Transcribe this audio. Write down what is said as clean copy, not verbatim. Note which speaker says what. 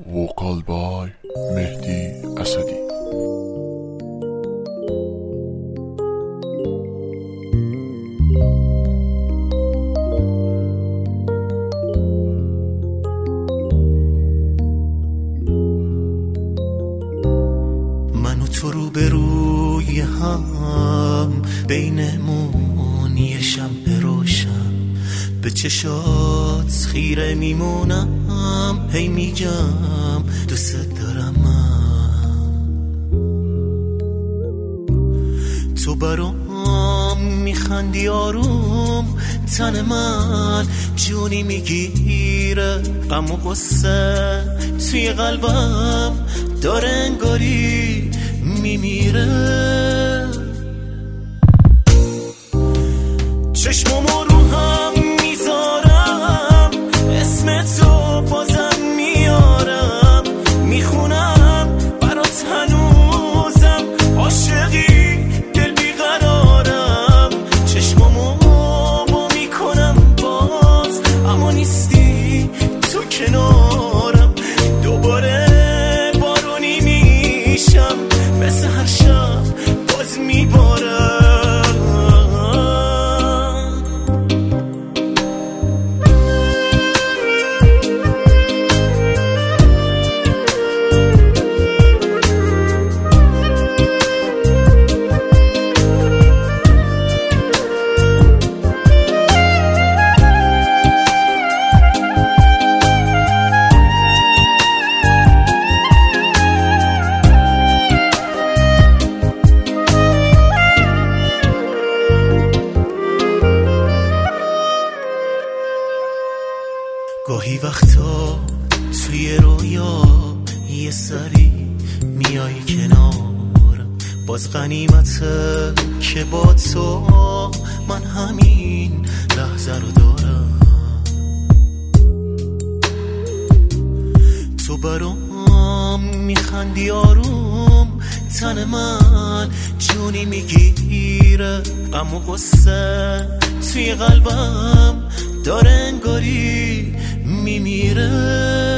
Speaker 1: وکال بای مهدی اسدی.
Speaker 2: من و تو روبروی هم بینمون یه شمع روشن، به چشات خیره میمونم، هی میگم دوست دارم من. تو برام میخندی آروم، تن من جونی میگیره، غم و غصه توی قلبم داره انگاری میمیره. چشممو رو هم میذارم، اسم تو بازم میارم، میخونم برات هنوزم، عاشقی دل بیقرارم. چشممو با میکنم باز، اما نیستی تو کنارم. دوباره بارونی میشم، مثل هر شب باز میبارم. گاهی وقتا توی رویا یه سری میای کنارم، باز غنیمته که با تو من همین لحظه رو دارم. تو برام میخندی آروم، تن من جونی میگیره، غم و غصه توی قلبم داره انگاری میمیره.